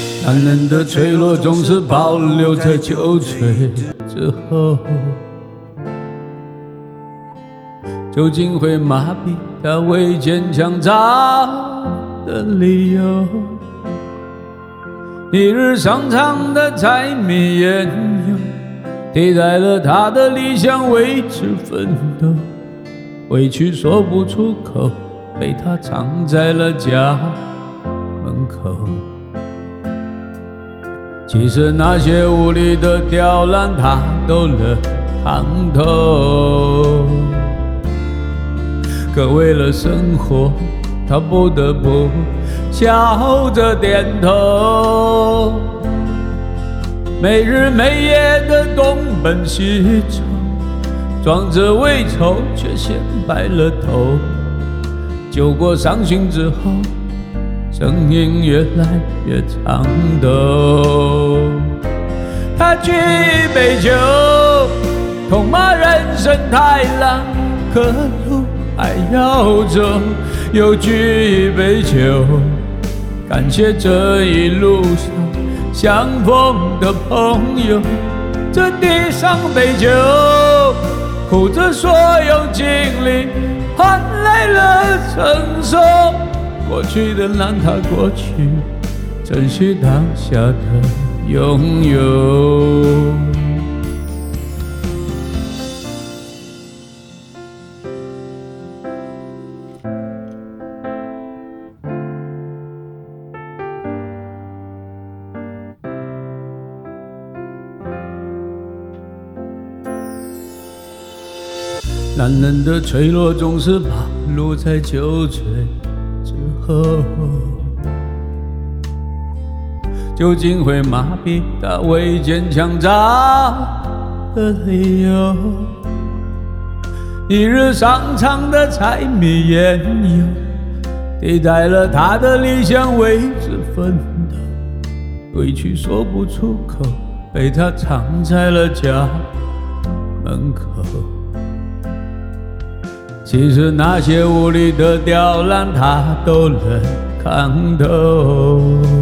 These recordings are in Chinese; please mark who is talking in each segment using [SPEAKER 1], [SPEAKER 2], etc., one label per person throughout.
[SPEAKER 1] 男人的脆弱总是保留在酒醉之后，酒精会麻痹他为坚强找的理由。一日商场的柴米烟油，替代了他的理想为之奋斗。委屈说不出口，被他藏在了家门口。其实那些无力的刁难他都能看透，可为了生活他不得不笑着点头。没日没夜的东奔西走，装着未愁却先白了头。酒过伤心之后，声音越来越长抖。他举一杯酒，痛骂人生太难，可路还要走。又举一杯酒，感谢这一路上相逢的朋友。这第三杯酒，苦着所有经历，换来了成熟。过去的让它过去，珍惜当下的拥有。男人的脆弱总是暴露在酒醉之后，酒精会麻痹他为坚强找的理由。一日商场的柴米烟油，替代了他的理想为之奋斗。委屈说不出口，被他藏在了家门口。其实那些无力的刁难他都能看透，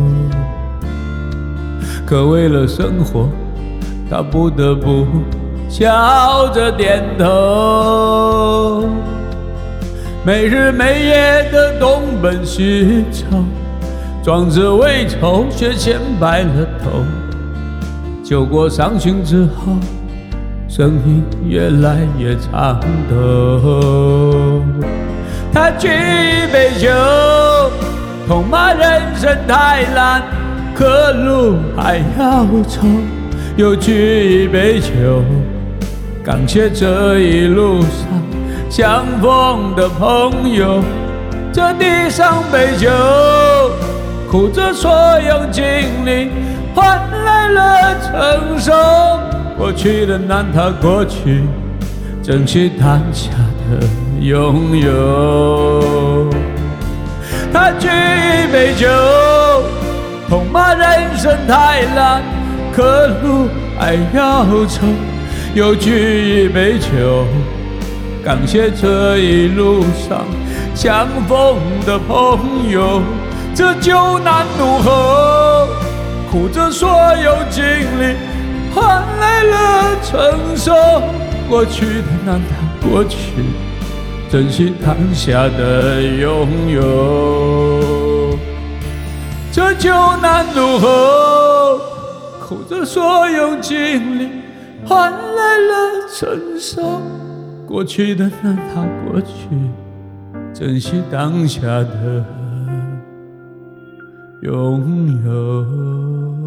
[SPEAKER 1] 可为了生活他不得不笑着点头。没日没夜的东奔西走，装着未愁却先白了头。酒过伤心之后，声音越来越长抖。他举一杯酒，痛骂人生太难，可路还要走。又举一杯酒，感谢这一路上相逢的朋友。这第三杯酒，苦着所有经历，换来了成熟。过去的让它过去，珍惜当下的拥有。他举一杯酒，痛骂人生太难，可路还要走。又举一杯酒，感谢这一路上相逢的朋友。这酒难如何，苦着所有经历，换来了成熟。过去的让它过去，珍惜当下的拥有。这酒难如何，苦着所有经历，换来了成熟。过去的让它过去，珍惜当下的拥有。